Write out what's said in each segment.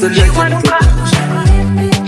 the legend production.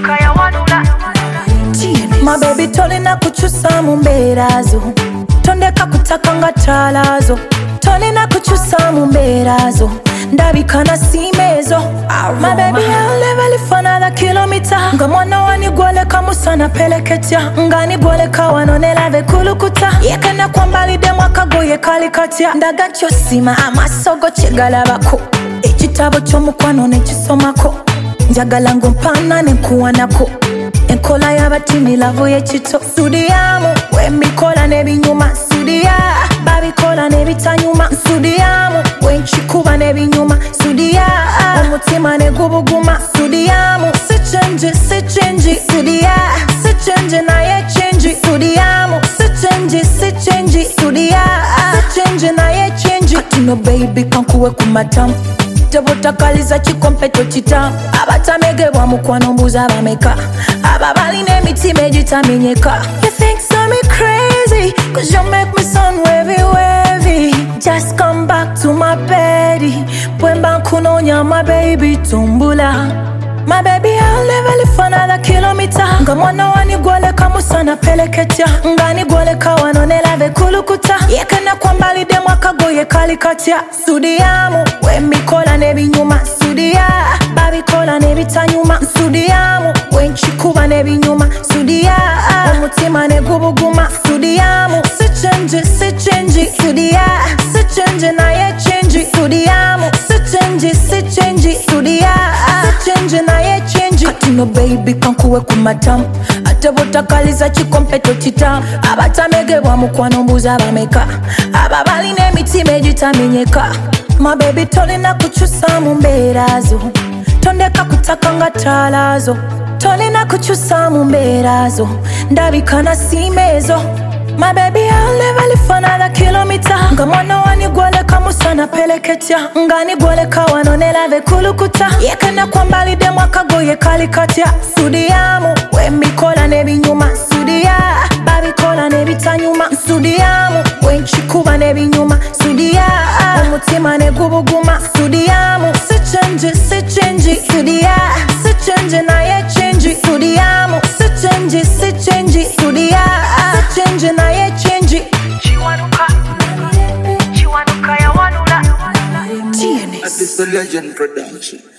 My baby tolina kuchusa mumberazo, tondeka kutakanga talazo. Tolina kuchusa mumberazo, ndabikana simezo. My baby I'll never live for another kilometer. Nga mwana wani gwale kamusana peleketya. Ngani gwale kawanonela ve kulukuta. Yekana kwa mbali demwa kagoye kalikatia. Ndagacho sima amasogo chegala bako. Echitabo chomukwano nechisomako. Njagala ngumpana nekuwa nako. Enkola y'abatimi lavu y'ekito. Sudiyamu wembikola n'ebinyuma. Sudiya babikola n'ebitanyuma. Sudiyamu wenchikuba n'ebinyuma. Sudiya omutima ne gubuguma. Sudiyamu sichenji sichenji. Sudiya sichenji naye chenji. Sudiyamu sichenji sichenji. Sudiya sichenji naye chenji. Katuno baby kankuwe kumatamu. Tebotakaliza chikompeto chitamu. Abatamege bwa mukwano mbuza bameka. Ababali n'emitima egitamenyeka. You think so me crazy, cause you make me sound wavy wavy. Just come back to my bedi. Bwemba nkunonya my baby tumbula. My baby I'll never live for another kilometer. Nga mwana wani gwale kamusana peleketya. Ngani gwale kawanonela ve kulukuta. Yekana kwa mbali demwa kagoye kalikatia. Sudiyamu wembikola n'ebinyuma. Sudiya babikola n'ebitanyuma. Sudiyamu wenchikuba n'ebinyuma. Sudiya omutima ne gubuguma. Sudiyamu sichenji sichenji. Sudiya sichenji naye chenji. Sudiyamu sichenji sichenji. Sudiya sichenji naye chenji. Katuno baby kankuwe kumatamu. Atebotakaliza chikompeto chitamu. Abatamege bwa mukwano mbuza bameka. Ababali n'emitima egitamenyeka. My baby tolina kuchusa mumberazo, tondeka kutakanga talazo. Tolina kuchusa mumberazo, ndabikana simezo. My baby I'll never live for another kilometer. Nga mwana wani gwale kamusana peleketya. Ngani gwale kawanonela ve kulukuta. Yekana kwa mbali demwa kagoye kalikatia. Sudiyamu wembikola n'ebinyuma. Sudiya babikola n'ebitanyuma. Sudiyamu wenchikuba n'ebinyuma. Sudiya omutima ne gubuguma. Sudiyamu sichenji sichenji. Sudiya sichenji naye chenji. Sudiyamu sichenji sichenji. Sudiya sichenji naye chenji. This the legend production.